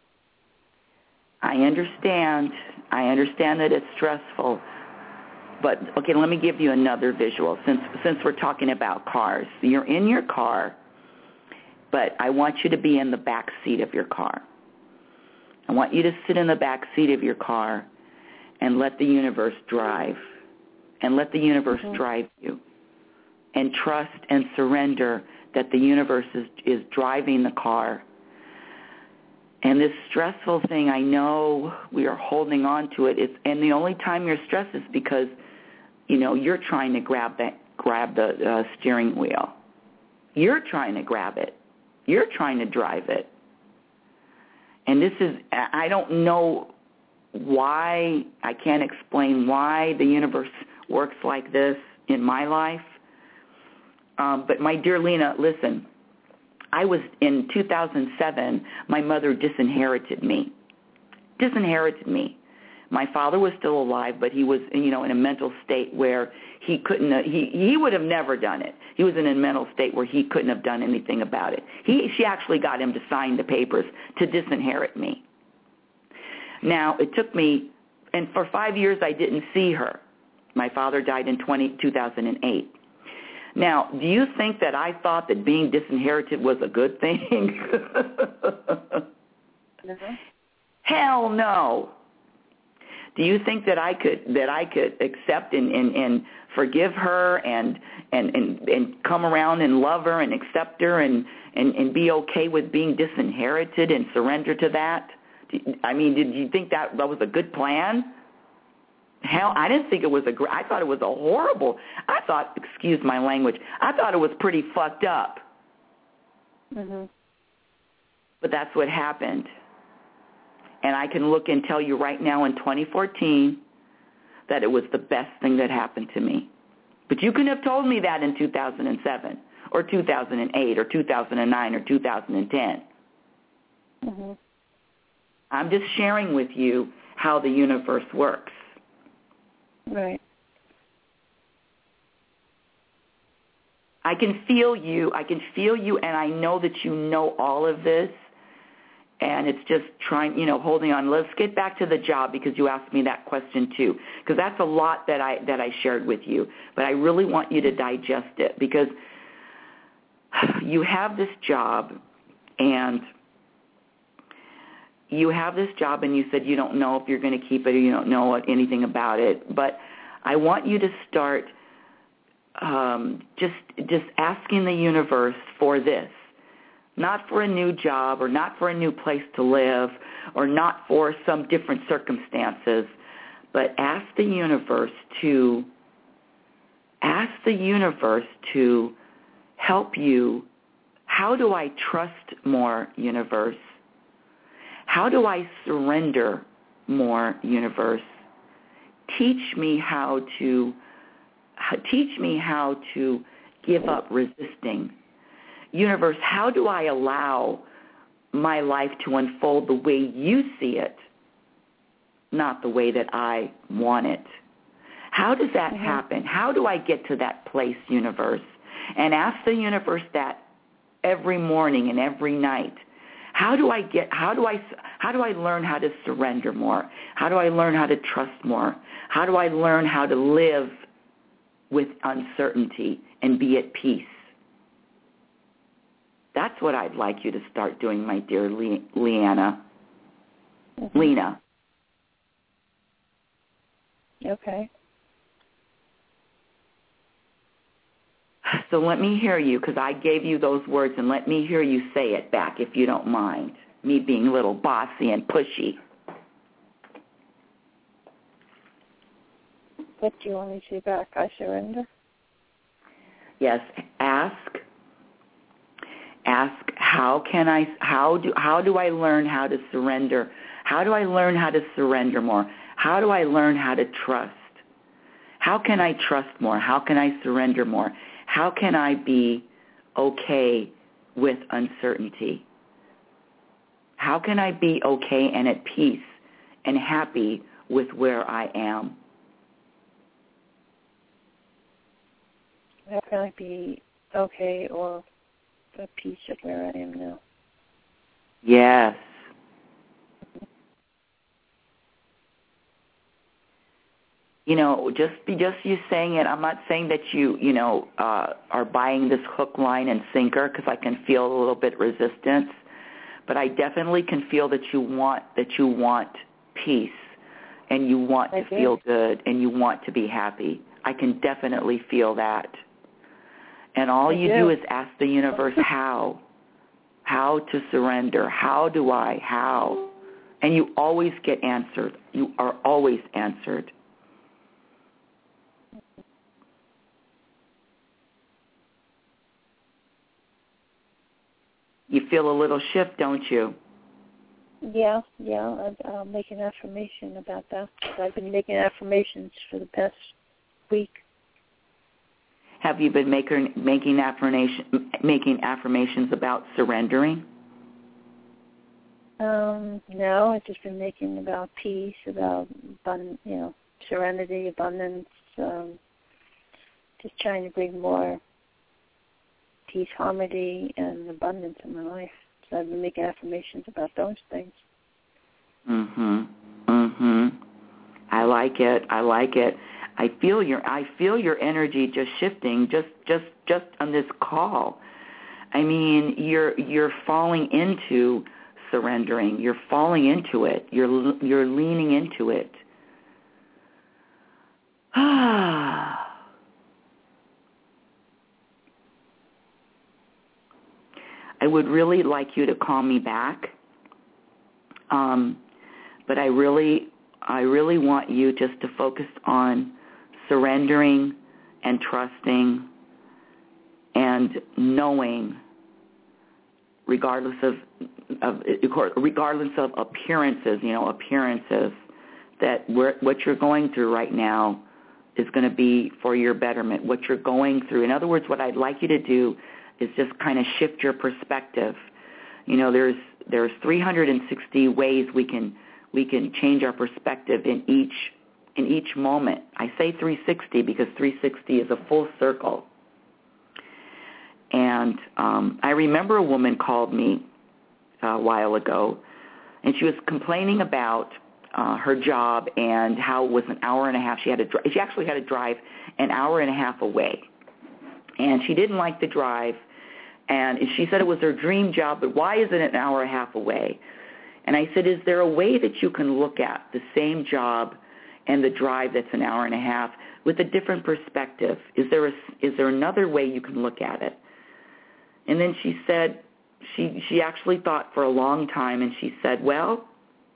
I understand. I understand that it's stressful. But, okay, let me give you another visual. Since since we're talking about cars, you're in your car, but I want you to be in the back seat of your car. I want you to sit in the back seat of your car and let the universe drive, and let the universe mm-hmm. drive you, and trust and surrender that the universe is, is driving the car. And this stressful thing, I know we are holding on to it. It's, and the only time you're stressed is because, you know, you're trying to grab that, grab the uh, steering wheel. You're trying to grab it. You're trying to drive it. And this is, I don't know why, I can't explain why the universe works like this in my life. Um, but my dear Lena, listen, I was, in two thousand seven, my mother disinherited me. Disinherited me. My father was still alive, but he was, you know, in a mental state where he couldn't, uh, he, he would have never done it. He was in a mental state where he couldn't have done anything about it. He, she actually got him to sign the papers to disinherit me. Now, it took me, and for five years I didn't see her. My father died in two thousand eight. Now, do you think that I thought that being disinherited was a good thing? Mm-hmm. Hell no. Do you think that I could that I could accept and, and, and forgive her and, and, and, and come around and love her and accept her and, and, and be okay with being disinherited and surrender to that? I mean, did you think that, that was a good plan? Hell, I didn't think it was a great, I thought it was a horrible, I thought, excuse my language, I thought it was pretty fucked up. Mm-hmm. But that's what happened. And I can look and tell you right now in twenty fourteen that it was the best thing that happened to me. But you couldn't have told me that in two thousand seven or two thousand eight or two thousand nine or two thousand ten. Mm-hmm. I'm just sharing with you how the universe works. Right. I can feel you. I can feel you, and I know that you know all of this. And it's just trying, you know, holding on. Let's get back to the job because you asked me that question too. Because that's a lot that I that I shared with you. But I really want you to digest it because you have this job, and you have this job, and you said you don't know if you're going to keep it or you don't know anything about it. But I want you to start um, just just asking the universe for this. Not for a new job or not for a new place to live or not for some different circumstances, but ask the universe to ask the universe to help you. How do I trust more, universe? How do I surrender more, universe? Teach me how to teach me how to give up resisting. Universe, how do I allow my life to unfold the way you see it, not the way that I want it? How does that mm-hmm. happen? How do I get to that place, universe? And ask the universe that every morning and every night. How do I get, how do I, how do I learn how to surrender more? How do I learn how to trust more? How do I learn how to live with uncertainty and be at peace? That's what I'd like you to start doing, my dear Le- Leanna. Mm-hmm. Lena. Okay. So let me hear you, because I gave you those words, and let me hear you say it back, if you don't mind, me being a little bossy and pushy. What do you want me to say back? I surrender? Yes, ask. Ask, how can I, how do, how do I learn how to surrender? How do I learn how to surrender more? How do I learn how to trust? How can I trust more? How can I surrender more? How can I be okay with uncertainty? How can I be okay and at peace and happy with where I am? How can I be okay or at peace with where I am now? Yes. You know, just just you saying it, I'm not saying that you, you know, uh, are buying this hook, line, and sinker, because I can feel a little bit resistance. But I definitely can feel that you want that you want peace, and you want I to do. feel good, and you want to be happy. I can definitely feel that. And all I you do. do is ask the universe how, how to surrender. How do I? How? And you always get answered. You are always answered. You feel a little shift, don't you? Yeah, yeah. I, I'll make an affirmation about that. I've been making affirmations for the past week. Have you been making making affirmation making affirmations about surrendering? Um, no, I've just been making about peace, about abund- you know, serenity, abundance. Um, just trying to bring more peace, harmony, and abundance in my life. So I've been making affirmations about those things. Mhm. Mhm. I like it. I like it. I feel your I feel your energy just shifting just just just on this call. I mean, you're you're falling into surrendering. You're falling into it. You're you're leaning into it. Ah. I would really like you to call me back, um, but I really, I really want you just to focus on surrendering and trusting and knowing, regardless of, of regardless of appearances, you know, appearances, that we're, what you're going through right now is going to be for your betterment. What you're going through, in other words, what I'd like you to do is just kind of shift your perspective. You know, there's there's three hundred sixty ways we can we can change our perspective in each in each moment. I say three sixty because three sixty is a full circle. And um, I remember a woman called me a while ago, and she was complaining about uh, her job and how it was an hour and a half. She had to dri- she actually had to drive an hour and a half away. And she didn't like the drive, and she said it was her dream job, but why is it an hour and a half away? And I said, is there a way that you can look at the same job and the drive that's an hour and a half with a different perspective? Is there a, is there another way you can look at it? And then she said, she, she actually thought for a long time, and she said, well,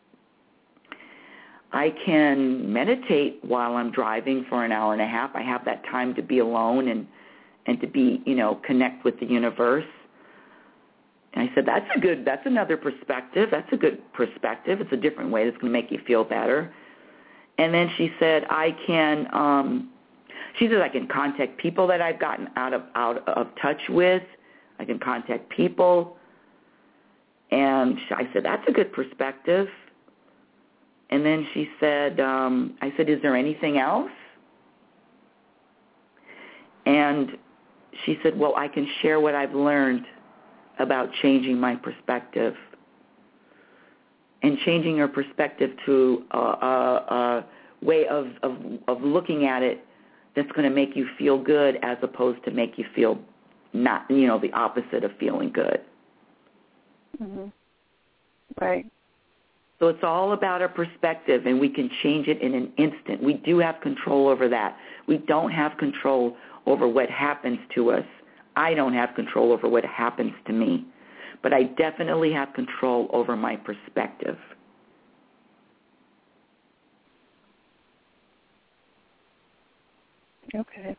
I can meditate while I'm driving for an hour and a half. I have that time to be alone and and to be, you know, connect with the universe. And I said, that's a good, that's another perspective. That's a good perspective. It's a different way that's going to make you feel better. And then she said, I can, um, she said, I can contact people that I've gotten out of, out of touch with. I can contact people. And I said, that's a good perspective. And then she said, um, I said, is there anything else? And she said, well, I can share what I've learned about changing my perspective and changing your perspective to a, a, a way of, of, of looking at it that's going to make you feel good as opposed to make you feel not, you know, the opposite of feeling good. Mm-hmm. Right. So it's all about our perspective, and we can change it in an instant. We do have control over that. We don't have control over what happens to us I don't have control over what happens to me, but I definitely have control over my perspective. Okay.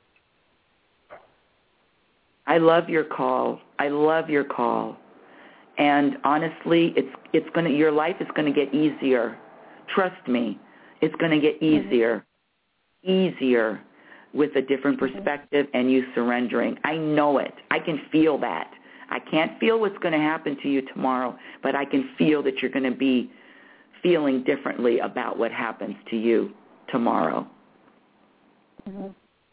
I love your call. I love your call. And honestly, it's it's going to your life is going to get easier. Trust me. It's going to get easier. Mm-hmm. Easier with a different perspective mm-hmm. and you surrendering. I know it. I can feel that. I can't feel what's going to happen to you tomorrow, but I can feel that you're going to be feeling differently about what happens to you tomorrow. Mm-hmm.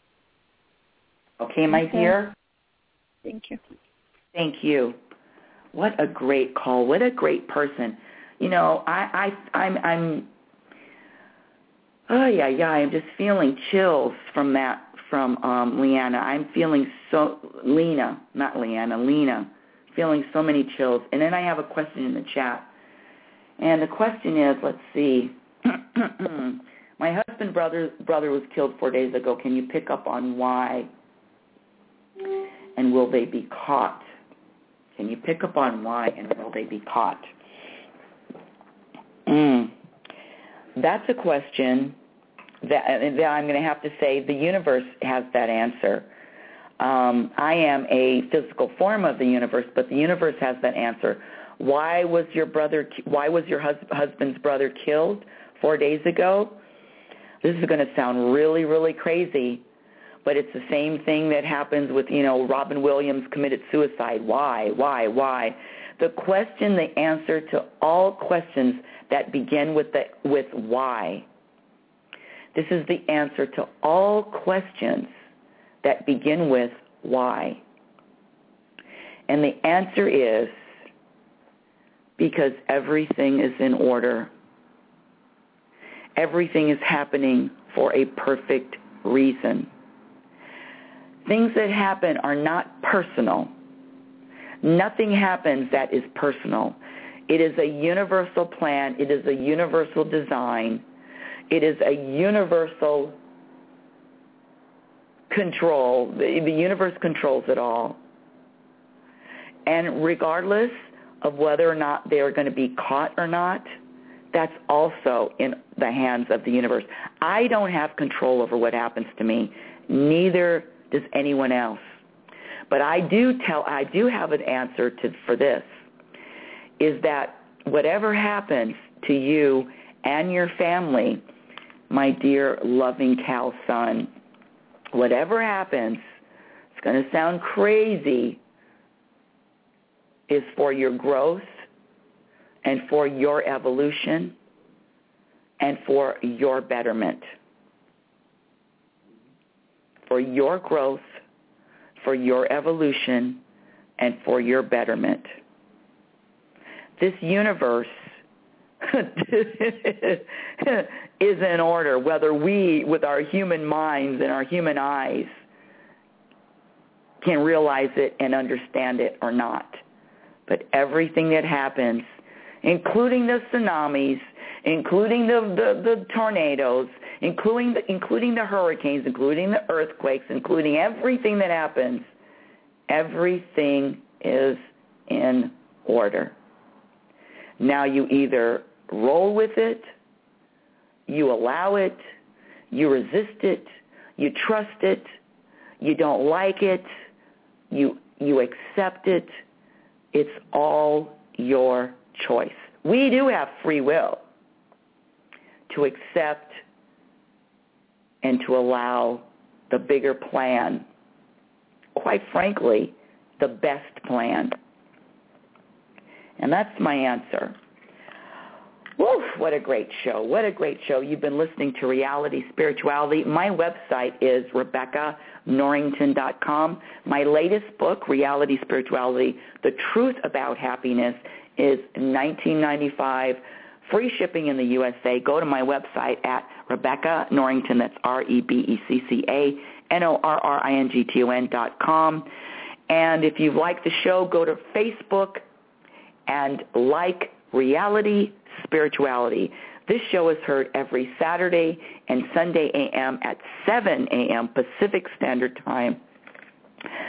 Okay, my okay. dear? Thank you. Thank you. What a great call. What a great person. You know, I, I, I'm, I'm, oh, yeah, yeah, I'm just feeling chills from that, from um, Leanna. I'm feeling so, Lena, not Leanna, Lena, feeling so many chills. And then I have a question in the chat. And the question is, let's see, my husband's brother, brother was killed four days ago. Can you pick up on why? And will they be caught? Can you pick up on why and will they be caught? Mm. That's a question that, that I'm going to have to say the universe has that answer. Um, I am a physical form of the universe, but the universe has that answer. Why was your brother? Why was your hus- husband's brother killed four days ago? This is going to sound really, really crazy, but it's the same thing that happens with, you know, Robin Williams committed suicide. Why, why, why? The question, the answer to all questions that begin with the, with why. This is the answer to all questions that begin with why. And the answer is because everything is in order. Everything is happening for a perfect reason. Things that happen are not personal. Nothing happens that is personal. It is a universal plan. It is a universal design. It is a universal control. The, the universe controls it all. And regardless of whether or not they are going to be caught or not, that's also in the hands of the universe. I don't have control over what happens to me. Neither does anyone else. But I do tell, I do have an answer to for this, is that whatever happens to you and your family, my dear loving Cal son, whatever happens, it's going to sound crazy, is for your growth and for your evolution and for your betterment. For your growth, for your evolution, and for your betterment. This universe is in order, whether we, with our human minds and our human eyes, can realize it and understand it or not. But everything that happens, including the tsunamis, including the, the, the tornadoes, including the, including the hurricanes, including the earthquakes, including everything that happens, everything is in order. Now you either roll with it, you allow it, you resist it, you trust it, you don't like it, you you accept it. It's all your choice. We do have free will to accept and to allow the bigger plan, quite frankly, the best plan. And that's my answer. Woo, what a great show. What a great show. You've been listening to Reality Spirituality. My website is Rebecca Norrington dot com. My latest book, Reality Spirituality, The Truth About Happiness, is nineteen ninety-five dollars. Free shipping in the U S A. Go to my website at Rebecca Norrington, that's R E B E C C A N O R R I N G T O N dot com. And if you've liked the show, go to Facebook and like Reality Spirituality. This show is heard every Saturday and Sunday a m at seven a.m. Pacific Standard Time.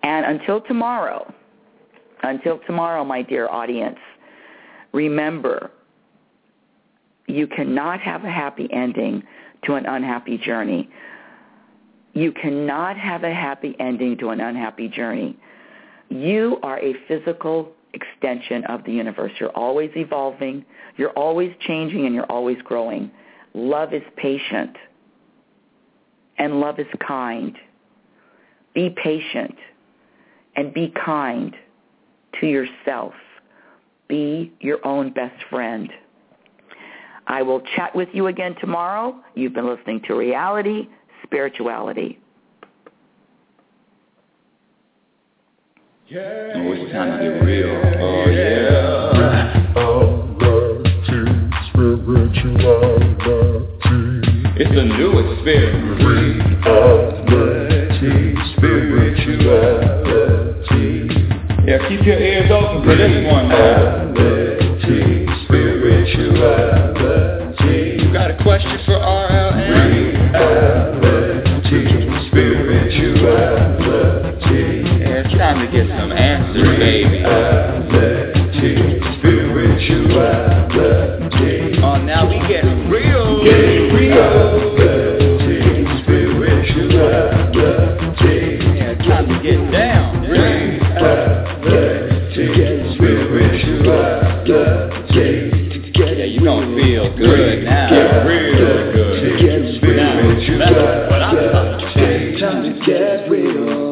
And until tomorrow, until tomorrow, my dear audience, remember, you cannot have a happy ending to an unhappy journey. You cannot have a happy ending to an unhappy journey. You are a physical extension of the universe. You're always evolving, you're always changing, and you're always growing. Love is patient, and love is kind. Be patient, and be kind to yourself. Be your own best friend. I will chat with you again tomorrow. You've been listening to Reality Spirituality. Yeah. Oh, it's time to get real. Oh, yeah. It's a new experience. Reality Spirituality. Yeah, keep your ears open for this one. Reality Spirituality. You got a question for R L N? Reality Spirituality. Yeah, it's time to get some answers, baby. Reality Spirituality. Oh, now we get real. Get real. Reality Spirituality. Yeah, it's time to get down. Reality Spirituality. Yeah, you gonna feel good now. Get real good. Now, that's what I'm talking about. Time to get real.